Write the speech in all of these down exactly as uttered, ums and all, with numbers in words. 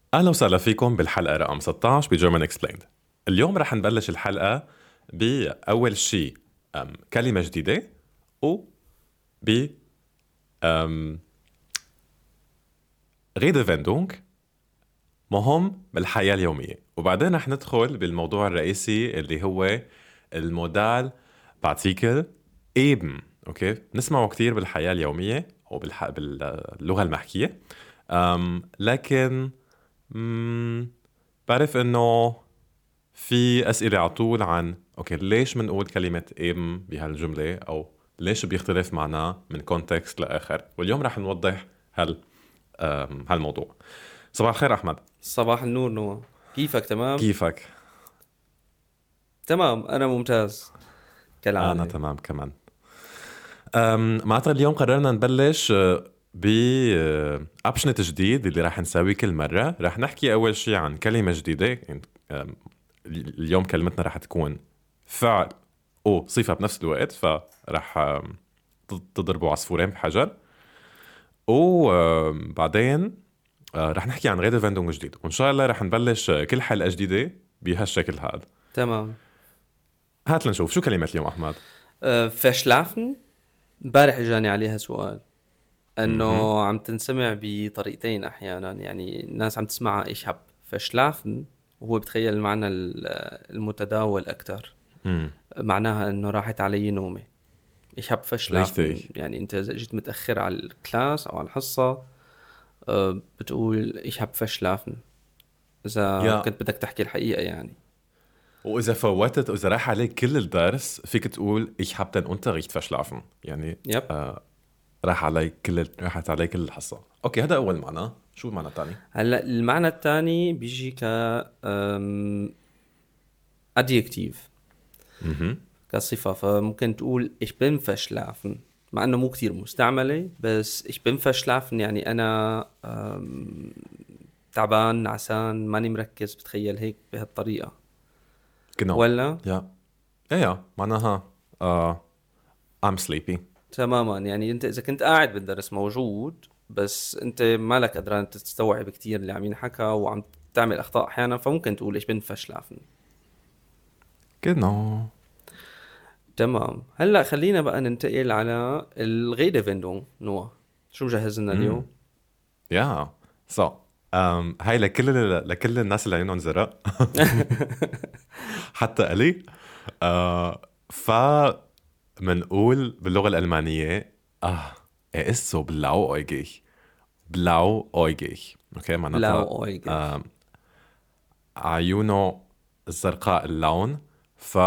أهلا وسهلا فيكم بالحلقة رقم ستة عشر بجيرمان اكسبليند. اليوم رح نبلش الحلقة بأول شيء أم، كلمة جديدة و ب أم، Redewendung مهم بالحياة اليومية، وبعدين رح ندخل بالموضوع الرئيسي اللي هو المودال بارتيكل eben. اوكي، بنسمعه كتير بالحياة اليومية او بالح... باللغة المحكية. أم، لكن مم، بعرف انه في أسئلة على طول عن أوكي ليش منقول كلمة إم بهالجملة، أو ليش بيختلف معناه من كونتكست لآخر، واليوم رح نوضح هال آم، هالموضوع. صباح الخير أحمد. صباح النور نوى. كيفك؟ تمام. كيفك؟ تمام، أنا ممتاز أنا كالعادة. تمام كمان. أم، معناتها اليوم قررنا نبلش آه، ب آه، أبشنت جديد اللي رح نساويه كل مرة. رح نحكي أول شي عن كلمة جديدة. يعني، أم، اليوم كلمتنا رح تكون فعل أو صفة بنفس الوقت، فرح أم، تضربوا عصفورين بحجر. وبعدين رح نحكي عن غير فاندونج جديد، وإن شاء الله رح نبلش آه، كل حلقة جديدة بهالشكل هذا. تمام. هات لنشوف شو كلمة اليوم أحمد. أه فشلافن. امبارح اجاني عليها سؤال، اها. انه عم تنسمع بطريقتين احيانا، يعني الناس عم تسمعها ايش هب فشلافن، وهو بتخيل المعنى ال- المتداول اكثر. امم. معناها انه راحت علي نومي. ايش هب فشلافن، richtig. يعني انت اذا جيت متاخر على الكلاس او على الحصه، أه بتقول ايش هب فشلافن، اذا يا، كنت بدك تحكي الحقيقه يعني. وإذا فوتت وإذا راح عليك كل الدرس فيك تقول ich hab den Unterricht verschlafen، يعني يب. آه راح علي كل راحت علي كل الحصة. أوكي، هذا أول معنى. شو المعنى الثاني؟ هلا المعنى الثاني بيجي ك adjective، اها. كصفة. فممكن تقول ich bin verschlafen، مع انه مو كتير مستعملة، بس ich bin verschlafen يعني انا أم، تعبان نعسان ماني مركز، بتخيل هيك بهالطريقة genau. ولا؟ يا يا يا معناها آه I'm sleepy. تماما، يعني انت اذا كنت قاعد بالدرس موجود، بس انت مالك قدران تستوعب كتير اللي عم ينحكى وعم تعمل اخطاء احيانا، فممكن تقول ich bin verschlafen. genau. تمام. هلا خلينا بقى ننتقل على الغيدة نوع. شو مجهز لنا اليوم؟ امم. يا so um, هاي لكل لكل الناس اللي عيونهم زرق حتى إلي. آه ف منقول باللغة الألمانية آه er ist so blauäugig. blauäugig. اوكي، بلاو معناتها اويجر. آه عيونه زرقاء اللون. ف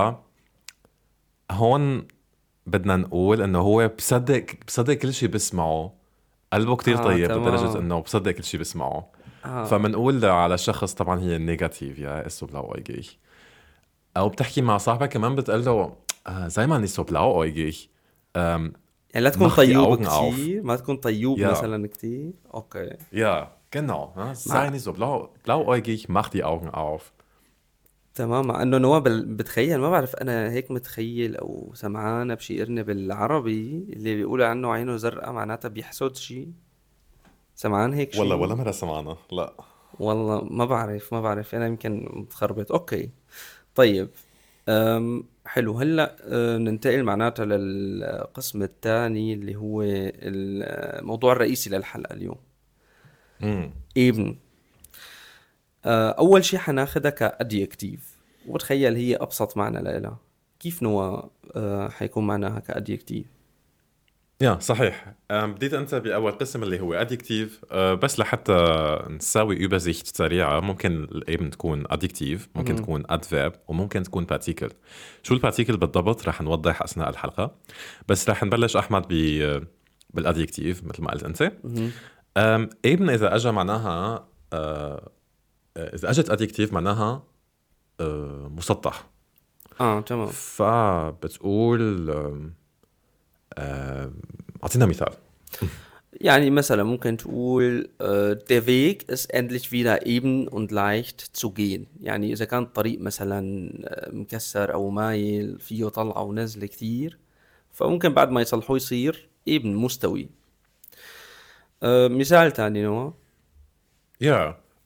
هون بدنا نقول انه هو بصدق بصدق كل شيء بسمعه. قلبه كتير اه طيب لدرجة تمام. انه بصدق كل شيء بسمعه. اه فمنقول على شخص طبعا هي النيجاتيف يا اسو بلاو. او بتحكي مع صاحبك كمان بتقول له آه زي ما نيسو بلاو. ähm, يعني لا تكون mach die طيوب Augen auf. كتير، ما تكون طيوب Ja, مثلا كتير. اوكي. ja, genau. Ne? مع Sei nicht so blau, blauäugig, mach die Augen auf. تمام، مع انه نواب ال- بتخيل، ما بعرف انا هيك متخيل او سمعانه بشيء بالعربي اللي بيقولوا عنه عينه زرقاء معناتها بيحسد شيء. سمعان هيك والله ولا شيء؟ مرة سمعنا، لا. والله ما بعرف ما بعرف انا يمكن متخربط. اوكي. طيب. أم حلو. هلا أه، ننتقل معناتها للقسم الثاني اللي هو الموضوع الرئيسي للحلقة اليوم. امم. ابن. أه، أول شي حناخدها كأديكتيف، وتخيل هي أبسط معنى لها. كيف نوع أه حيكون معناها كأديكتيف؟ يا صحيح. ähm, بديت انت باول قسم اللي هو adjective. äh, بس لحتى نساوي übersicht سريعه، ممكن eben تكون adjective، ممكن مهم. تكون adverb، وممكن تكون particle. شو البارتيكل بالضبط رح نوضح اثناء الحلقه، بس رح نبلش احمد ب بالادجكتيف مثل ما قلت انت. مهم. أم ابن اذا اجى معناها آه، اذا اجت ادجكتيف معناها آه، مسطح. آه تمام. فبتقول آم، آم، اعطينا مثال. يعني مثلا ممكن تقول äh, der Weg ist endlich wieder eben und leicht zu gehen. يعني إذا كان الطريق مثلا آه، مكسر أو مايل فيه طلعة ونزلة كتير، فممكن بعد ما يصلحوه يصير eben مستوي. آه، مثال تاني نوع. Ja.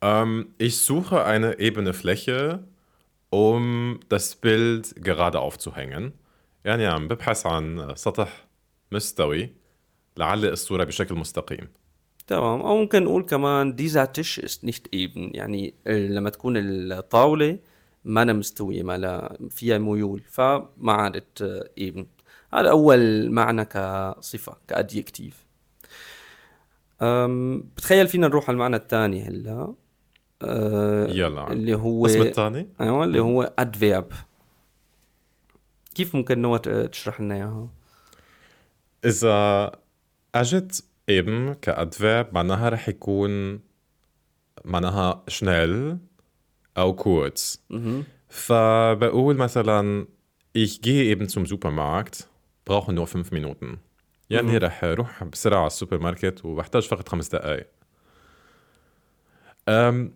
Ähm, ich suche eine ebene Fläche, um das Bild gerade aufzuhängen. يعني عم ببحث عن سطح مستوي لعلق الصورة بشكل مستقيم. تمام. أو ممكن نقول كمان dieser Tisch ist nicht eben، يعني ال- لما تكون الطاولة ما أنا مستوية، ما لا فيها ميول، فما عادت آه، eben. هذا أول معنى كصفة كأديكتيف. أم، بتخيل فينا نروح على المعنى الثاني هلا، أه، يلا عن اللي هو القسم الثاني. أيوة اللي هو adverb. كيف ممكن نوع ت- تشرح لنا إياها؟ إذا أجت eben كأدفيرب معناها رح يكون معناها schnell أو kurz. مهم. فبقول مثلا ich gehe eben zum Supermarkt, brauche nur fünf Minuten. يعني مهم. رح أروح بسرعة على السوبر ماركت وبحتاج فقط خمس دقايق. أم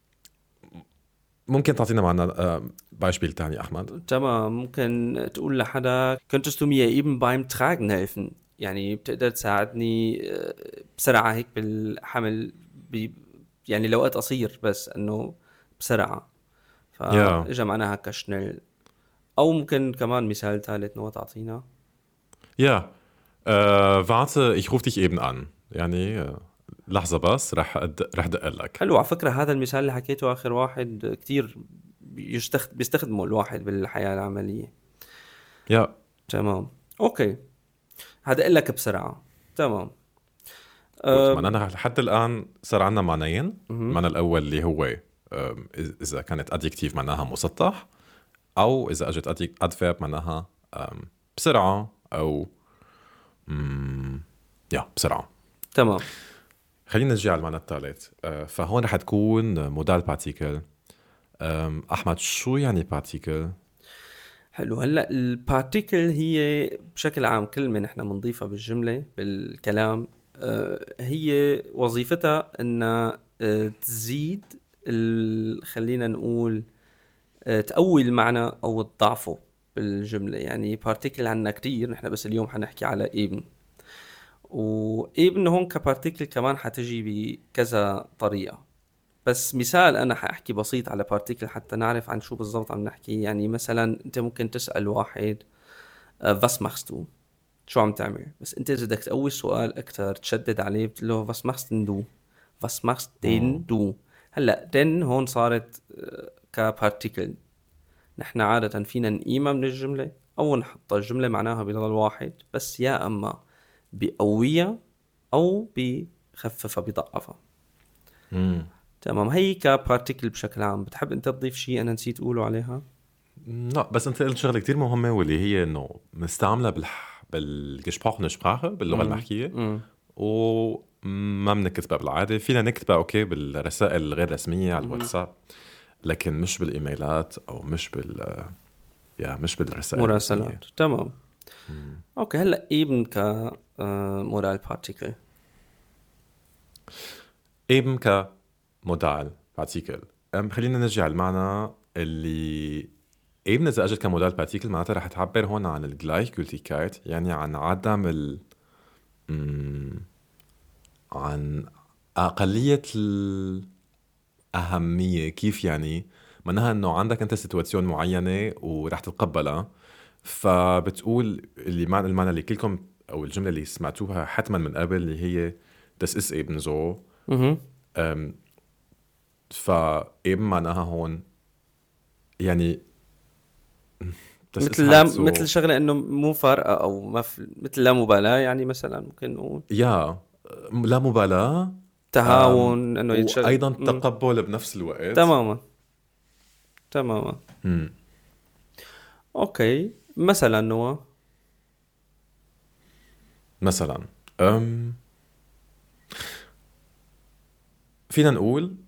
ممكن تعطينا معنا أم، beispiel تاني أحمد؟ تمام. ممكن تقول لحدا könntest du mir eben beim Tragen helfen، يعني بتقدر تساعدني آه، بسرعة هيك بالحمل، ب... يعني لوقت قصير بس انه بسرعة، Ja, فاجا معناها كشنل. او ممكن كمان مثال ثالث نوع تعطينا. ja. Äh, warte, ich rufe dich eben an. يعني آه، لحظة بس رح أد... رح أدق لك. حلو. على فكرة هذا المثال اللي حكيته اخر واحد كتير بيستخد... بيستخدمه الواحد بالحياة العملية. Ja, تمام. اوكي. هدق لك بسرعة. تمام. gut. أم... معنانا لحد الآن صار عندنا معنيين. مهم. المعنى الأول اللي هو آم، إذا كانت adjective معناها مسطح، أو إذا أجت adjec- adverb معناها آم، بسرعة أو مم، يا بسرعة. تمام. خلينا نجي على المعنى الثالث. آه، فهون رح تكون مودال بارتيكل. أم، أحمد شو يعني بارتيكل؟ حلو. هلا البارتيكل هي بشكل عام كلمة نحن بنضيفها بالجملة بالكلام، آه، هي وظيفتها انها آه، تزيد ال- خلينا نقول آه، تقوي المعنى او تضعفه بالجملة. يعني بارتيكل عنا كتير نحن، بس اليوم حنحكي على ابن. وابن هون كبارتيكل كمان حتجي بكذا طريقة. بس مثال انا حاحكي بسيط على بارتيكل حتى نعرف عن شو بالضبط عم نحكي. يعني مثلا انت ممكن تسأل واحد آه، was machst du، شو عم تعمل؟ بس انت اذا بدك تقوي السؤال اكثر تشدد عليه بتقول له was machst denn du، was machst مم. denn du. هلا denn هون صارت آه، كبارتيكل. نحن عادة فينا نقيمها من الجملة او نحطها. الجملة معناها بضل واحد، بس يا اما بقويها او بخففها بضعفها. مم. تمام. هي كبارتيكل بشكل عام. بتحب انت تضيف شيء انا نسيت اقوله عليها؟ لا بس أنت قلت شغلة كتير مهمة واللي هي إنه نستعملها بالح... بالgesprochene Sprache باللغة امم المحكية، امم وما بنكتبها بالعادة. فينا نكتبها أوكي بالرسائل الغير رسمية على امم الواتساب، لكن مش بالإيميلات أو مش بال يا مش بالرسائل الرسمية. مراسلات. تمام. مم. اوكي. هلا ابن ك آه، مورال بارتيكل. eben كمودال بارتيكل. أم خلينا نرجع على المعنى اللي eben إذا أجت كمودال بارتيكل معناتها رح تعبر هون عن الgleichgültigkeit، يعني عن عدم ال مم، عن أقلية الأهمية. كيف يعني؟ معناها إنه عندك أنت سيتواسيون معينة ورح تتقبلها، فبتقول اللي معنى المعنى اللي كلكم أو الجملة اللي سمعتوها حتما من قبل اللي هي das ist eben so. اها. أم، فإeben معناها هون يعني das ist مثل لا halt so. مثل شغله انه مو فارقه او ما في، مثل لا مبالاه يعني مثلا ممكن نقول يا لا مبالاة. أم، تهاون انه يتشغل. وأيضا مم. تقبل بنفس الوقت. تماما. تماما. مم. اوكي. مثلا نوع. مثلا أم فينا نقول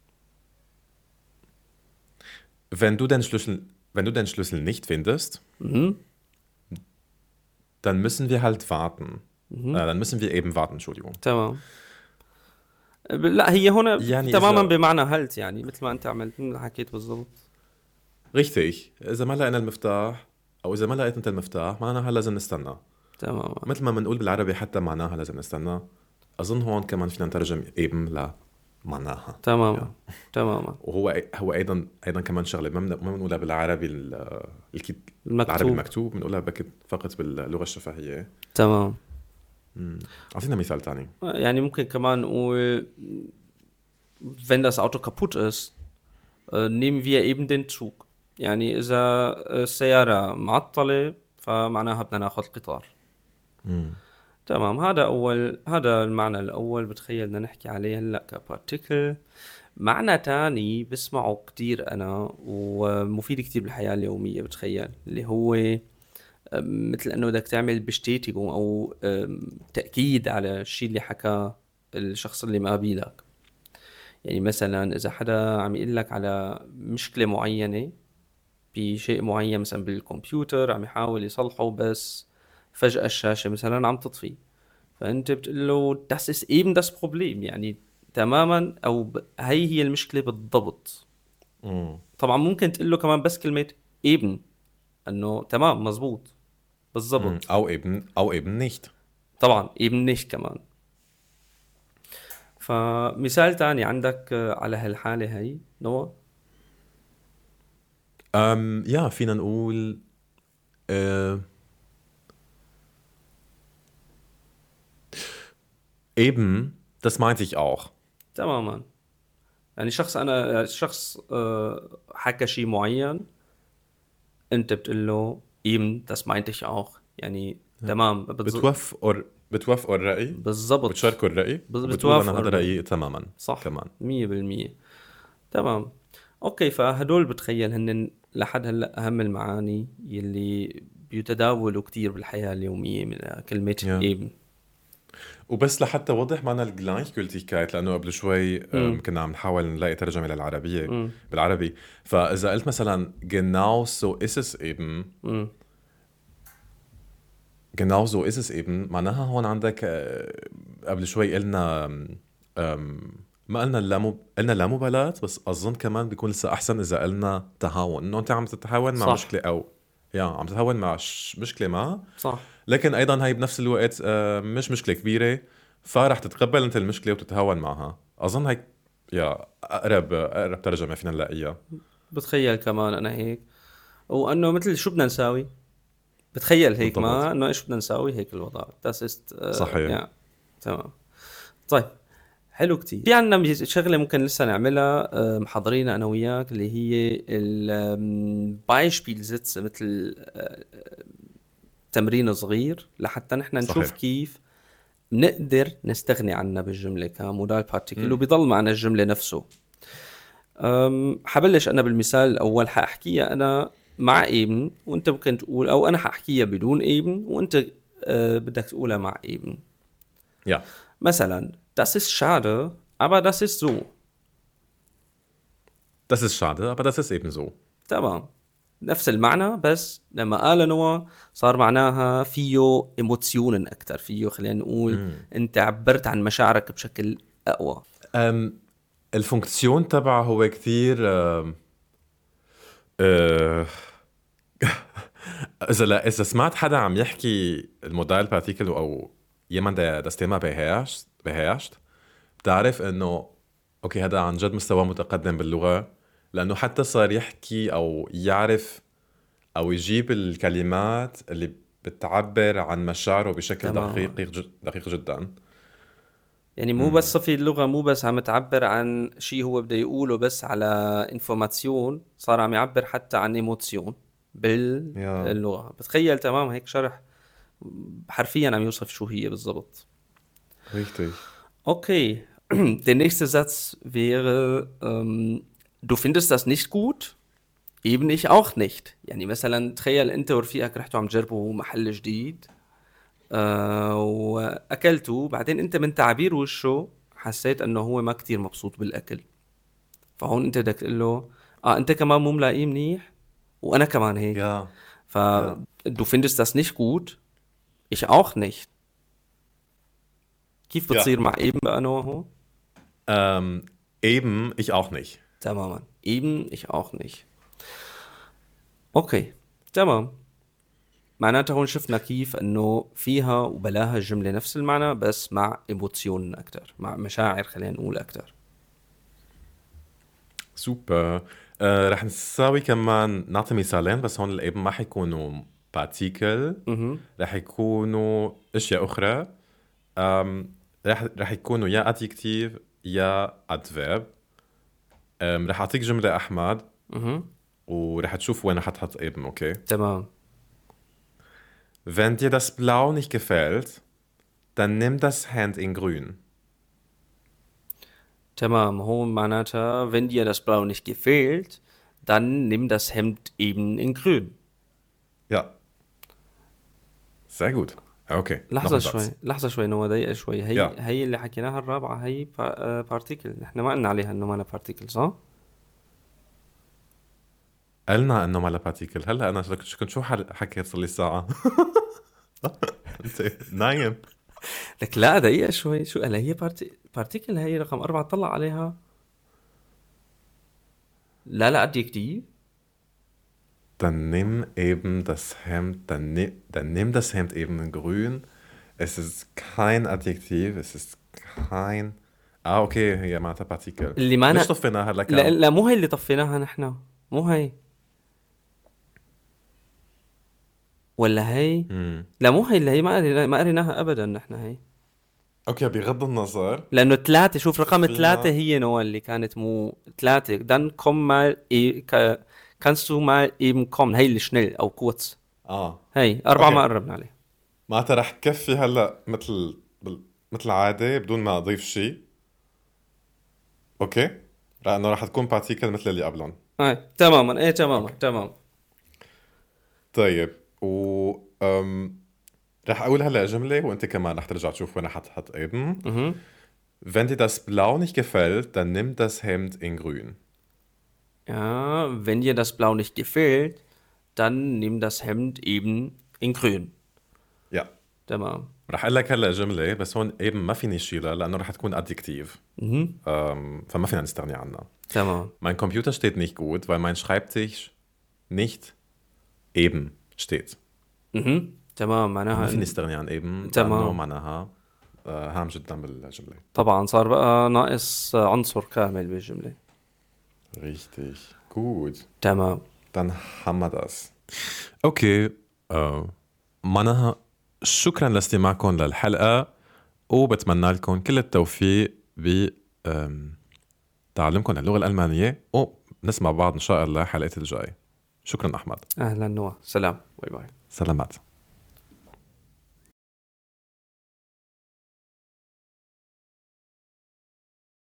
wenn du den Schlüssel wenn du den Schlüssel nicht findest, اها. dann müssen wir halt warten. اها. Äh, dann müssen wir eben warten, Entschuldigung. تمام. ب- لا هي هنا يعني تماما إذا بمعنى هلت، يعني مثل ما انت عملت مثل ما حكيت بالضبط. richtig إذا ما لقينا المفتاح أو إذا ما لقيت أنت المفتاح معناها لازم نستنى. تماما. مثل ما بنقول بالعربي حتى معناها لازم نستنى. أظن هون كمان فينا نترجم eben ل معناها. تماما تماما. وهو هو ايضا ايضا كمان شغله ما بن- ما بنقولها بالعربي ال- الكت... العربي المكتوب. المكتوب، بنقولها بك- فقط باللغه الشفهيه. تمام. مم. اعطينا مثال تاني. يعني ممكن كمان نقول wenn das Auto kaputt ist, äh, nehmen wir eben den Zug. يعني إذا السيارة معطلة فمعناها بدنا ناخذ القطار. مم. تمام. هذا أول هذا المعنى الأول بتخيل بدنا نحكي عليه هلا كبارتيكل. معنى تاني بسمعه كتير أنا ومفيد كتير بالحياة اليومية بتخيل اللي هو أم، مثل أنه بدك تعمل بشتيتيجو أو أم، تأكيد على الشيء اللي حكاه الشخص اللي مقابلك. يعني مثلا إذا حدا عم يقول لك على مشكلة معينة بشيء معين مثلا بالكمبيوتر عم يحاول يصلحه بس فجأة الشاشة مثلا عم تطفي، فأنت بتقول له das ist eben das Problem، يعني تماما أو ب... هي هي المشكلة بالضبط. مم. طبعا ممكن تقول له كمان بس كلمة eben، أنه تمام مزبوط مم. بالضبط. او ابن او ابن nicht. طبعا eben nicht كمان. فمثال تاني عندك آه، على هالحالة هي نوع. أم يا فينا نقول أه eben, das meinte ich auch. تماما. يعني شخص أنا شخص آه، حكى شيء معين، أنت بتقول له eben das meinte ich auch، يعني تمام بتز... بتوافقوا بتوافقوا الرأي، بالضبط. بتشاركوا الرأي، بز- وبتقولوا أنا بتوافق هذا الرأي. رأيي تماما صح كمان. مية بالمية. تمام. أوكي، فهدول بتخيل هن لحد هلأ أهم المعاني يلي بيتداولوا كتير بالحياة اليومية من كلمة يا eben. وبس لحتى وضح معنى الجلايكولتيكايت، لأنه قبل شوي أم، مم. كنا عم نحاول نلاقي ترجمة للعربية مم. بالعربي. فإذا قلت مثلا genau so ist es eben مم. genau so ist es eben معناها هون عندك آه، قبل شوي قلنا أم، ما قلنا اللامب... قلنا لا مبالاة، بس أظن كمان بيكون لسه أحسن إذا قلنا تهاون، إنه أنت عم تتهاون مع صح مشكلة، أو يا عم تتهاون مع ش... مشكلة ما، صح لكن أيضا هي بنفس الوقت آه، مش مشكلة كبيرة، فرح تتقبل أنت المشكلة وتتهاون معها. أظن هيك يا أقرب أقرب ترجمة فينا نلاقيها. بتخيل كمان أنا هيك، وأنه مثل شو بدنا نساوي، بتخيل هيك بالضبط. ما انه ايش بدنا نساوي هيك الوضع das ist آه صحيح. يعني تمام. طيب حلو كتير. في عنا شغله ممكن لسه نعملها آه، محضرينها انا وياك اللي هي البايشبيل زيتس، مثل آه، تمرين صغير لحتى نحن نشوف صحيح. كيف نقدر نستغني عنها بالجمله كمودال بارتيكل مم. وبيضل معنا الجمله نفسه. أم، حبلش انا بالمثال الاول، حاحكيها انا مع ابن وانت ممكن تقول، او انا حاحكيها بدون ابن وانت أه بدك تقولها مع ابن. Ja, مثلا das ist schade aber das ist so. das ist schade, aber das ist eben so. تمام. نفس المعنى بس لما قال نوع صار معناها فيه ايموشنن اكثر، فيه خلينا نقول مم. انت عبرت عن مشاعرك بشكل اقوى. أم الفونكسيون تبعه هو كثير أم، أه، إذا لا إذا سمعت حدا عم يحكي الموديل بارتيكل أو jemand der das Thema beherrscht beherrscht بتعرف إنه أوكي هذا عن جد مستوى متقدم باللغة، لأنه حتى صار يحكي أو يعرف أو يجيب الكلمات اللي بتعبر عن مشاعره بشكل تماما. دقيق جد دقيق جدا. يعني مو مم. بس صفي اللغة مو بس عم تعبر عن شيء هو بده يقوله بس على انفورماسيون، صار عم يعبر حتى عن ايموشن يا باللغة. بتخيل تمام هيك شرح حرفيا عم يوصف شو هي بالضبط. richtig. Okay, der nächste Satz wäre ähm, du findest das nicht gut? eben ich auch nicht. يعني مثلا تخيل انت ورفيقك رحتوا عم تجربوا محل جديد آه واكلتوا، بعدين انت من تعابير وشه حسيت انه هو ما كتير مبسوط بالاكل، فهون انت بدك تقول له اه انت كمان مو ملاقيه منيح وانا كمان هيك. Ja, ف ja. du findest das nicht gut ich auch nicht. كيف Ja. بتصير مع eben بقى نوع هون؟ Ähm, eben, ich auch nicht. تماما eben ich auch nicht. اوكي تمام. معناته هون شفنا كيف انه فيها وبلاها الجملة نفس المعنى بس مع ايموشن اكتر، مع مشاعر خلينا نقول اكتر. سوبر. آه رح نساوي كمان نعطي مثالين، بس هون الإبن ما حيكونوا بارتيكل، اها رح يكونوا اشياء اخرى. أم رح رح يكونوا يا adjective يا adverb. أم رح اعطيك جملة احمد، اها ورح تشوف وين رح تحط eben. اوكي. تمام Wenn dir das Blau nicht gefällt, dann nimm das Hemd in grün. تمام. هو معناتها wenn dir das Blau nicht gefällt, dann nimm das Hemd eben in grün. Ja. Sehr gut. اوكي. noch لحظة ein Satz. شوي لحظة شوي نوى دقيقة شوي. هي يا. هي اللي حكيناها الرابعة، هي بارتيكل، نحن ما قلنا عليها انه ما أنا بارتيكل، صح؟ قلنا انه ما لها بارتيكل. هلا انا شك- كنت شو حل- حكيت صار لي ساعة. انت نايم. لك لا دقيقة شوي، شو هلا هي بارتي... بارتيكل، هي رقم أربعة طلع عليها. لا لا adjektiv. Dann nimm eben das Hemd, dann, ni dann nimm das Hemd eben in grün. Es ist kein Adjektiv, es ist kein... Ah, okay, هي معناتها Partikel. اللي ما ليش أنا طفيناها لا, لكان؟ لا مو هي اللي طفيناها نحن، مو هي ولا هي؟ مم. لا مو هي اللي هي ما قرينا ما قريناها أبدا نحن هي، اوكي، بغض النظر لأنه ثلاثة. شوف رقم ثلاثة طفينا. هي نوال اللي كانت مو ثلاثة. dann komm mal e... ك... kannst du mal eben kommen، هي اللي schnell أو kurz. اه هي أربعة ما اوكي، قربنا عليه. معناتها رح كفي هلا مثل بال... مثل عادي بدون ما اضيف شيء. اوكي، لانه رح تكون بارتيكل مثل اللي قبلهم. هاي تماما، ايه تماما اوكي تمام. طيب، و أم... رح اقول هلا جملة وانت كمان رح ترجع تشوف وين رح تحط eben. Mhm. Wenn dir das Blau nicht gefällt, dann nimm das Hemd in grün. Ja, wenn dir das Blau nicht gefällt, dann nimm das Hemd eben in grün. Ja. تمام. رح اقول لك هلا جملة، بس هون eben ما فيني شيلها لأنه رح تكون adjektiv. Mhm. Ähm, فما فينا نستغني عنها. تمام. Mein Computer steht nicht gut, weil mein Schreibtisch nicht eben steht. Mhm. تمام ما معناها فيني إن... استغني عن eben لأنه تمام. معناها آه، هام جدا بالجملة. طبعا صار بقى ناقص عنصر كامل بالجملة. Richtig. Gut. تمام. Dann haben wir das. اوكي. آه. معناها شكرا لاستماعكم للحلقة، وبتمنى لكم كل التوفيق بتعلمكم اللغة الألمانية، ونسمع بعض إن شاء الله حلقة الجاي. شكرا أحمد. أهلا نوح، سلام، باي باي. سلامات.